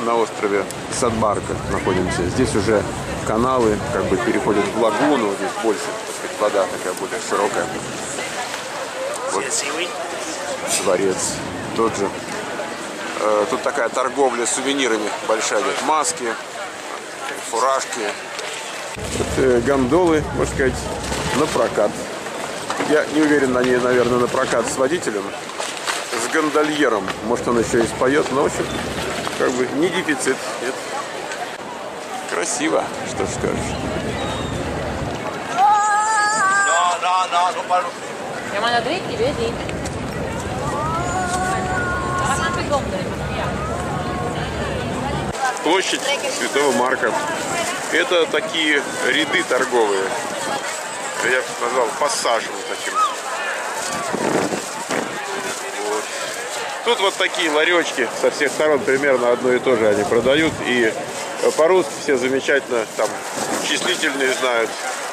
на острове Сан-Марко находимся. Здесь уже каналы как бы переходят в лагуну. Здесь больше, так сказать, вода такая более широкая. Вот дворец тот же. Тут такая торговля сувенирами большая. Здесь маски, фуражки. Вот, гондолы, можно сказать, на прокат. Я не уверен, они, наверное, на прокат с водителем, с гондольером. Может, он еще и споет, но, в общем, как бы не дефицит. Нет. Красиво, что ж скажешь. Площадь Святого Марка. Это такие ряды торговые. Я бы сказал, пассажем таким. Вот. Тут вот такие ларечки со всех сторон примерно одно и то же они продают. И по-русски все замечательно там числительные знают.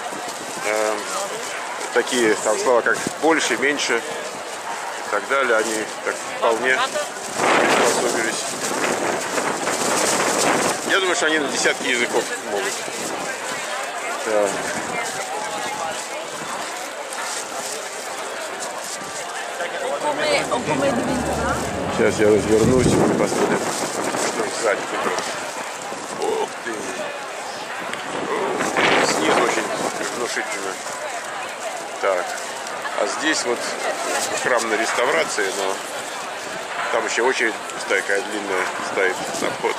Такие там слова как больше, меньше и так далее. Они так вполне приспособились. Я думаю, что они на десятки языков могут. Да. Сейчас я развернусь и посмотрим, что сзади тут. Ух ты! Снизу очень внушительно. Так, а здесь вот храм на реставрации, но там еще очередь такая длинная стоит на вход.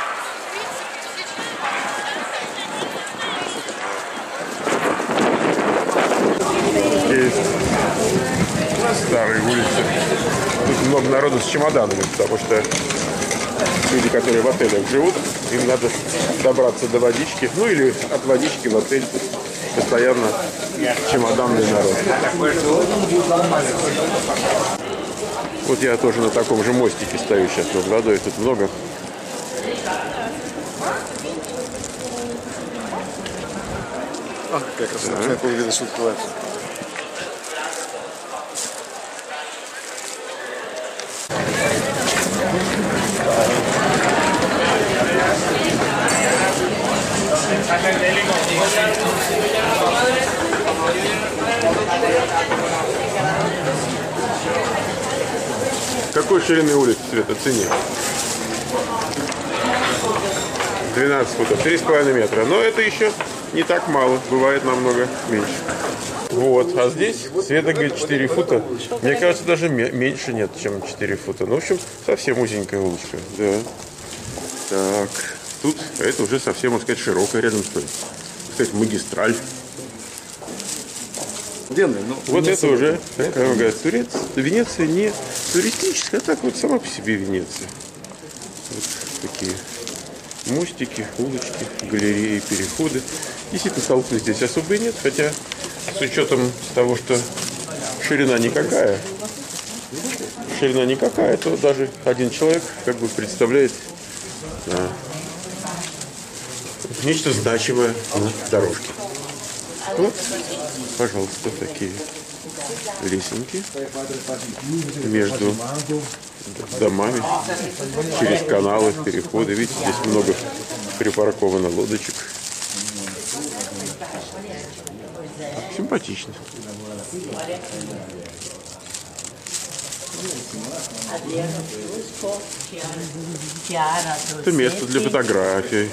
Есть старые улицы. Тут много народу с чемоданами, потому что люди, которые в отелях живут, им надо добраться до водички, ну или от водички в отель. Постоянно чемоданный народ. Вот я тоже на таком же мостике стою сейчас над водой, тут много. Как красота, как выглядит шутка. Какой ширины улицы, Свет, оцени? 12 футов, 3,5 метра. Но это еще не так мало, бывает намного меньше. Вот, а здесь Света говорит 4 фута. Мне кажется, даже меньше нет, чем 4 фута. Ну, в общем, совсем узенькая улочка. Да. Так, тут это уже совсем, можно сказать, широкая рядом стоит. Кстати, магистраль. Вот это уже такая, говорят, Венеция не туристическая, а так вот сама по себе Венеция. Вот такие мостики, улочки, галереи, переходы. Действительно, толпы здесь особо и нет, хотя с учетом того, что ширина никакая, то даже один человек как бы представляет нечто значимое на дорожке. Вот, пожалуйста, такие лесенки между домами, через каналы, переходы. Видите, здесь много припарковано лодочек. Симпатично. Это место для фотографий.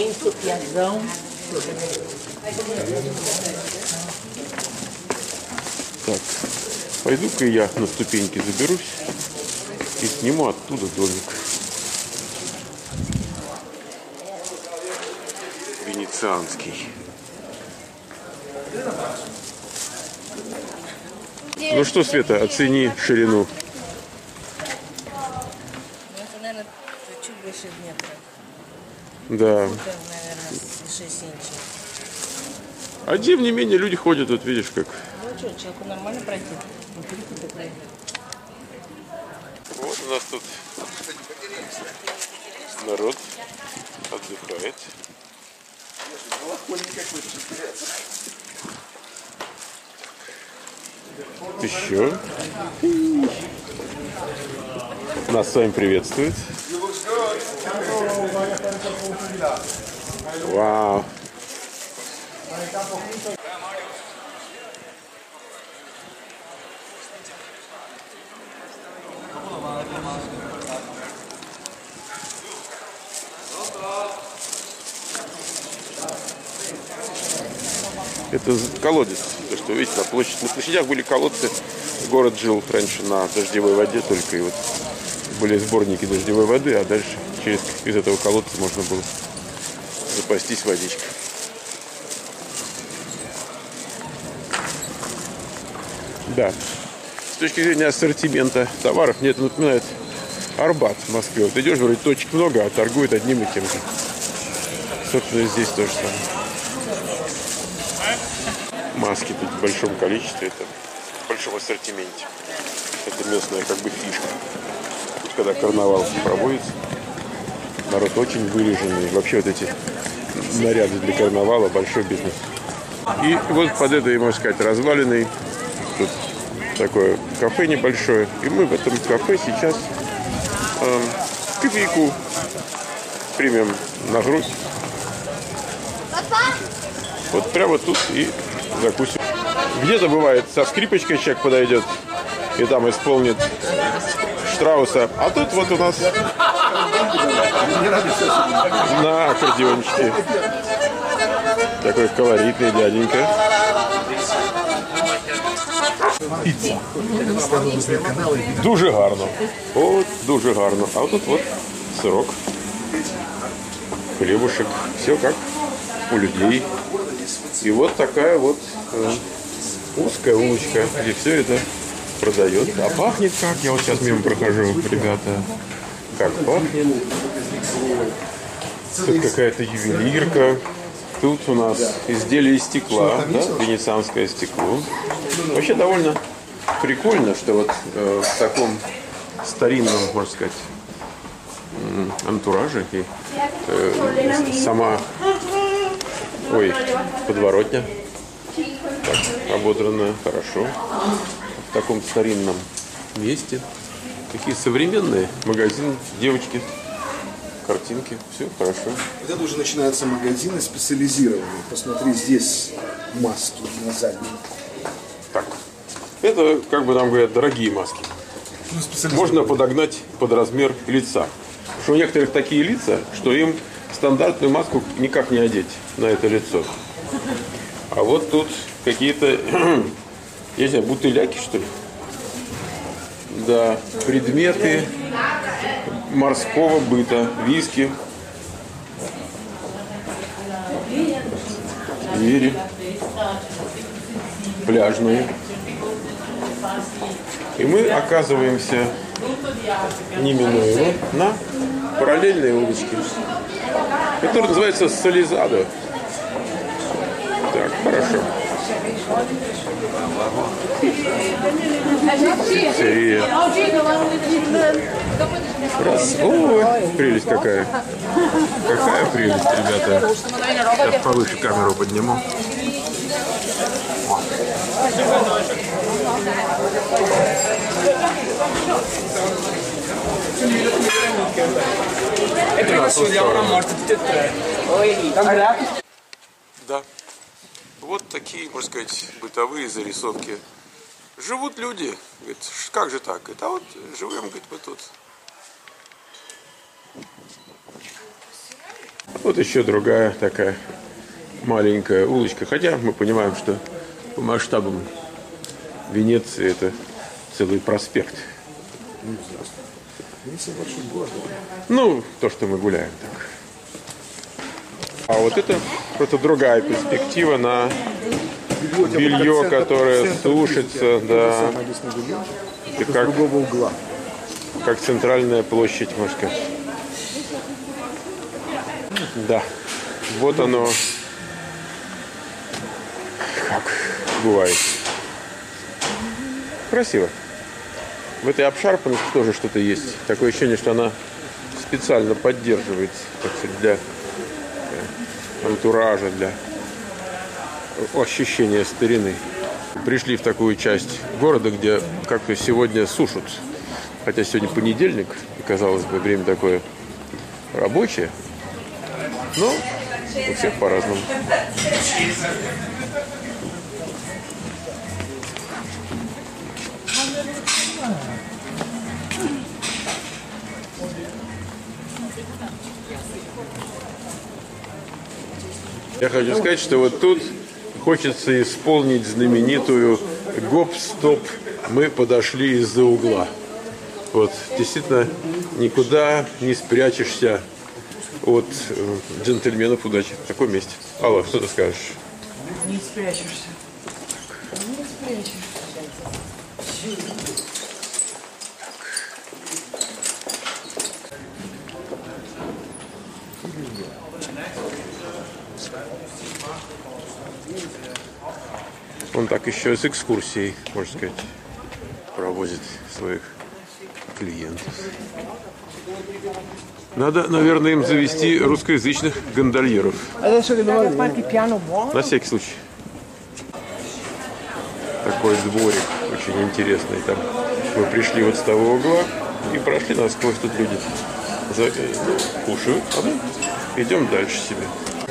Так, пойду-ка я на ступеньки заберусь и сниму оттуда домик. Венецианский. Ну что, Света, оцени ширину. Это, наверное, чуть больше метра. Да. Это, наверное, 6 инчей. А тем не менее люди ходят, вот видишь как. Ну что, человеку нормально пройти? Вот у нас тут народ отдыхает. Еще. Нас с вами приветствует. Вау. Это колодец, то, что видите, на площадях были колодцы. Город жил раньше на дождевой воде только, и вот были сборники дождевой воды, а дальше из этого колодца можно было запастись водичкой. Да. С точки зрения ассортимента товаров, мне это напоминает Арбат в Москве. Вот идешь, вроде точек много, а торгуют одним и тем же. Собственно, здесь то же самое. Маски тут в большом количестве, это в большом ассортименте. Это местная как бы фишка. Тут, когда карнавал проводится, народ очень выреженный. Вообще вот эти наряды для карнавала — большой бизнес. И вот под этой, можно сказать, развалиной тут такое кафе небольшое. И мы в этом кафе сейчас кофейку примем на грудь. Вот прямо тут и закусим. Где-то бывает со скрипочкой человек подойдет и там исполнит Штрауса. А тут вот у нас на аккордеончике такой колоритный дяденька. Дуже гарно. От, дуже гарно. А вот тут вот сырок, хлебушек. Все как у людей. И вот такая вот узкая улочка, где все это продает. А пахнет как? Я вот сейчас мимо прохожу, ребята. Как пахнет? Тут какая-то ювелирка. Тут у нас изделие из стекла, да? Венецианское стекло. Вообще довольно прикольно, что вот в таком старинном, можно сказать, антураже и сама подворотня так ободранная, хорошо. В таком старинном месте. Такие современные магазины, девочки, картинки, все хорошо. Вот это уже начинаются магазины специализированные. Посмотри, здесь маски на заднем. Так, это, как бы нам говорят, дорогие маски. Можно подогнать под размер лица. Потому что у некоторых такие лица, что им стандартную маску никак не одеть на это лицо. А вот тут какие-то, я не знаю, бутыляки, что ли? Да, предметы морского быта, виски, двери пляжные. И мы оказываемся неминуемо на параллельной улочке, которая называется Солизадо. Так, хорошо. Пиццерия. Раз. Ой, прелесть какая. Какая прелесть, ребята. Сейчас повыше камеру подниму. Да. Вот такие, можно сказать, бытовые зарисовки. Живут люди. Говорит, как же так? Это вот живем, говорит, мы тут. Вот еще другая такая маленькая улочка. Хотя мы понимаем, что по масштабам Венеции это целый проспект. Ну, то, что мы гуляем так. А вот это просто другая перспектива на белье, которое сушится, да. Это как, как центральная площадь, можно сказать. Да, вот оно, как бывает. Красиво. В этой обшарпанности тоже что-то есть. Такое ощущение, что она специально поддерживается, так сказать, для антуража, для ощущения старины. Пришли в такую часть города, где как-то сегодня сушат. Хотя сегодня понедельник, и, казалось бы, время такое рабочее. Но у всех по-разному. Я хочу сказать, что вот тут хочется исполнить знаменитую гоп-стоп. Мы подошли из-за угла. Вот, действительно, никуда не спрячешься от джентльменов удачи в таком месте. Алла, что ты скажешь? Не спрячешься. Не спрячешься. Он так еще с экскурсией, можно сказать, проводит своих клиентов. Надо, наверное, им завести русскоязычных гондольеров. На всякий случай. Такой дворик очень интересный. Там мы пришли вот с того угла и прошли насквозь. Тут люди кушают, а мы идем дальше себе.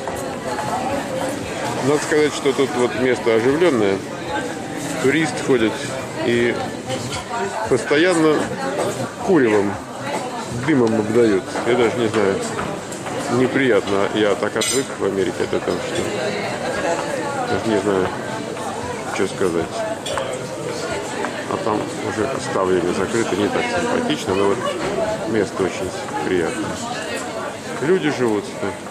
Надо сказать, что тут вот место оживленное. Турист ходит и постоянно куревом, дымом обдают. Я даже не знаю, неприятно. Я так отвык в Америке от этого, что даже не знаю, что сказать. А там уже оставлено закрыто, не так симпатично, но вот место очень приятное. Люди живут.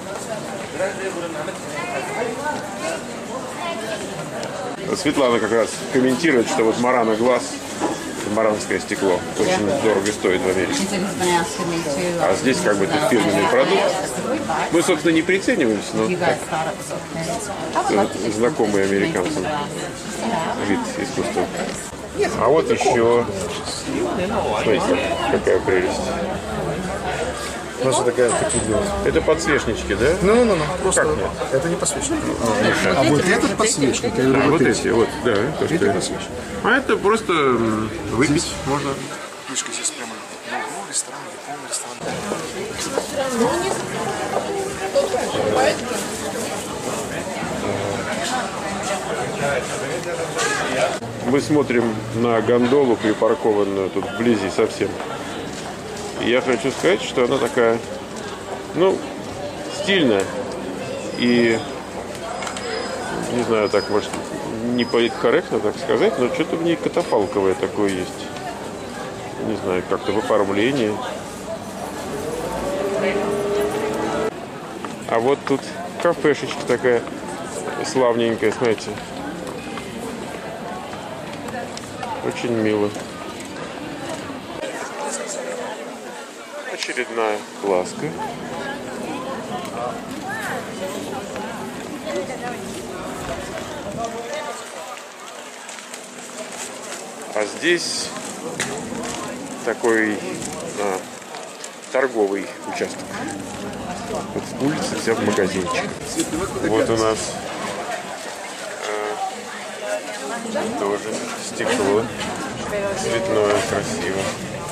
Светлана как раз комментирует, что вот Марана глаз, маранское стекло, очень дорого стоит в Америке. А здесь как бы это фирменный продукт. Мы, собственно, не прицениваемся, но знакомый американцам вид искусства. А вот еще, смотрите, какая прелесть. Просто такие делают. Это подсвечнички, да? Ну. Просто как нет? это не подсвечник. А вот этот подсвечник. Вот эти, вот, да. Это подсвечник. А это просто выпить можно. Мишка здесь прямо на углу ресторан, полный ресторан. Мы смотрим на гондолу, припаркованную тут вблизи совсем. И я хочу сказать, что она такая, ну, стильная. И, не знаю, так, может, не политкорректно так сказать, но что-то в ней катафалковое такое есть. Не знаю, как-то в оформлении. А вот тут кафешечка такая славненькая, смотрите. Очень мило. Очередная ласка. А здесь такой торговый участок. Вот улица вся в магазинчик. Вот у нас тоже стекло. Цветное, красиво.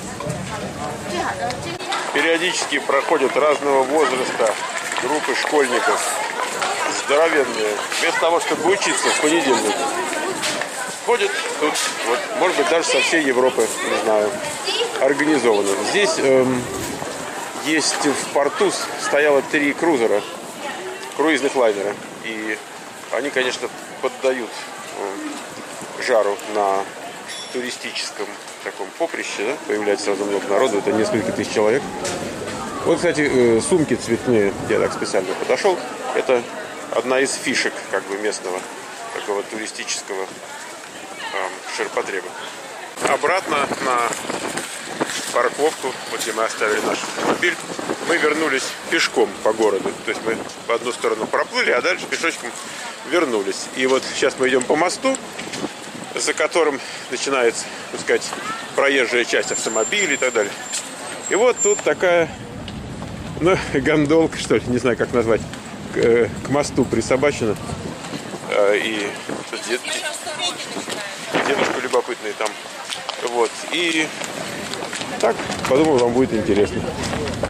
Периодически проходят разного возраста группы школьников. Здоровенные. Вместо того, чтобы учиться в понедельник, ходят тут, вот, может быть, даже со всей Европы, не знаю, организованы. Здесь есть в порту стояло 3 крузера, круизных лайнера. И они, конечно, поддают жару на туристическом таком поприще, да? Появляется сразу много народу, это несколько тысяч человек. Вот, кстати, сумки цветные, я так специально подошел, это одна из фишек как бы местного такого туристического ширпотреба. Обратно на парковку, вот где мы оставили наш автомобиль, мы вернулись пешком по городу. То есть мы в одну сторону проплыли, а дальше пешочком вернулись. И вот сейчас мы идем по мосту, за которым начинается, так сказать, проезжая часть автомобилей и так далее. И вот тут такая, ну, гондолка, что ли, не знаю, как назвать, к мосту присобачена. И девушка любопытная там. Вот. И так, подумал, вам будет интересно.